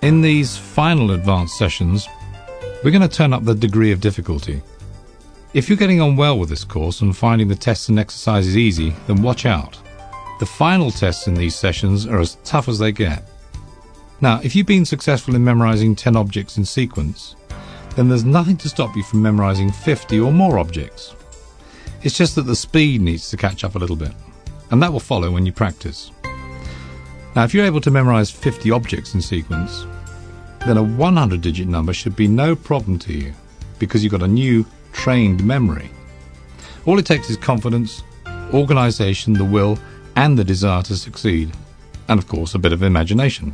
In these final advanced sessions, we're going to turn up the degree of difficulty. If you're getting on well with this course and finding the tests and exercises easy, then watch out. The final tests in these sessions are as tough as they get. Now, if you've been successful in memorizing 10 objects in sequence, then there's nothing to stop you from memorizing 50 or more objects. It's just that the speed needs to catch up a little bit, and that will follow when you practice. Now, if you're able to memorize 50 objects in sequence, then a 100-digit number should be no problem to you, because you've got a new, trained memory. All it takes is confidence, organization, the will, and the desire to succeed, and of course a bit of imagination.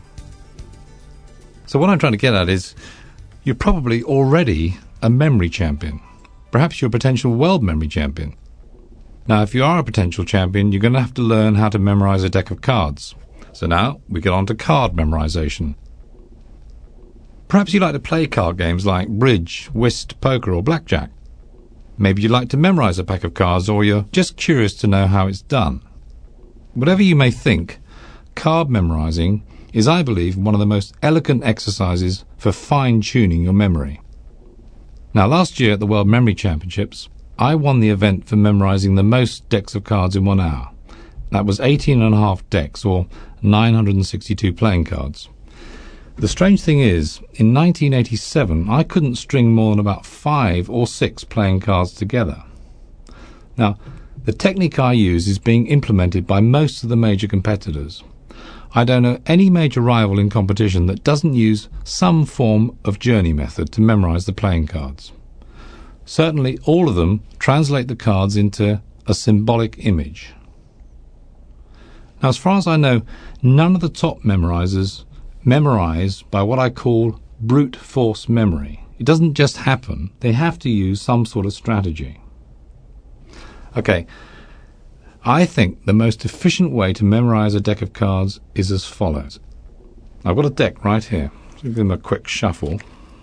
So what I'm trying to get at is, you're probably already a memory champion. Perhaps you're a potential world memory champion. Now, if you are a potential champion, you're going to have to learn how to memorize a deck of cards. So now we get on to card memorization. Perhaps you like to play card games like bridge, whist, poker, or blackjack. Maybe you like to memorize a pack of cards, or you're just curious to know how it's done. Whatever you may think, card memorizing is, I believe, one of the most elegant exercises for fine-tuning your memory. Now, last year at the World Memory Championships, I won the event for memorizing the most decks of cards in 1 hour. That was 18.5 decks, or 962 playing cards. The strange thing is, in 1987, I couldn't string more than about 5 or 6 playing cards together. Now, the technique I use is being implemented by most of the major competitors. I don't know any major rival in competition that doesn't use some form of journey method to memorize the playing cards. Certainly all of them translate the cards into a symbolic image. Now, as far as I know, none of the top memorizers memorize by what I call brute force memory. It doesn't just happen. They have to use some sort of strategy. Okay, I think the most efficient way to memorize a deck of cards is as follows. I've got a deck right here. So give them a quick shuffle.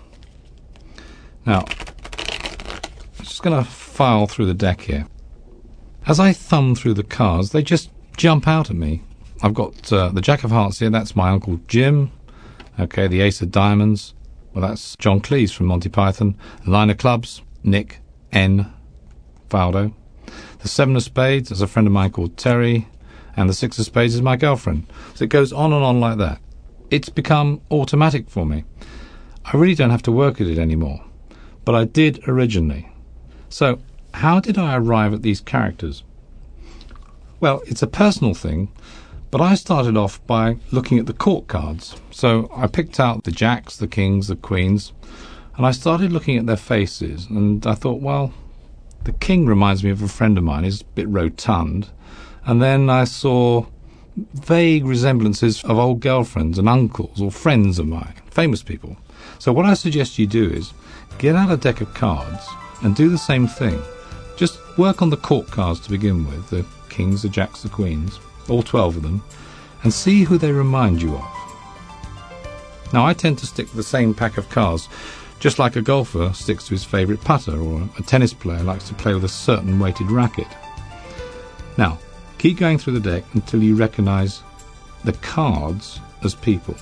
Now, I'm just going to file through the deck here. As I thumb through the cards, they just jump out at me. I've got the Jack of Hearts here. That's my Uncle Jim. Okay, the Ace of Diamonds. Well, that's John Cleese from Monty Python. The Nine of Clubs, Nick N. Faldo. The Seven of Spades is a friend of mine called Terry. And the Six of Spades is my girlfriend. So it goes on and on like that. It's become automatic for me. I really don't have to work at it anymore. But I did originally. So, how did I arrive at these characters? Well, it's a personal thing, but I started off by looking at the court cards. So I picked out the jacks, the kings, the queens, and I started looking at their faces, and I thought, well, the king reminds me of a friend of mine. He's a bit rotund. And then I saw vague resemblances of old girlfriends and uncles or friends of mine, famous people. So what I suggest you do is get out a deck of cards and do the same thing. Just work on the court cards to begin with, the kings, the jacks, the queens, all 12 of them, and see who they remind you of. Now, I tend to stick to the same pack of cards, just like a golfer sticks to his favourite putter, or a tennis player likes to play with a certain weighted racket. Now, keep going through the deck until you recognise the cards as people.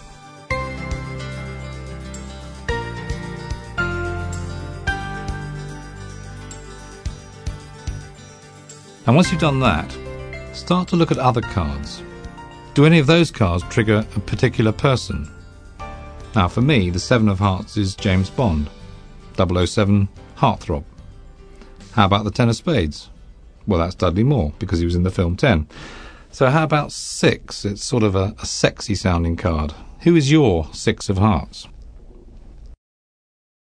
And once you've done that, start to look at other cards. Do any of those cards trigger a particular person? Now, for me, the Seven of Hearts is James Bond. 007, Heartthrob. How about the Ten of Spades? Well, that's Dudley Moore, because he was in the film 10. So how about 6? It's sort of a sexy-sounding card. Who is your Six of Hearts?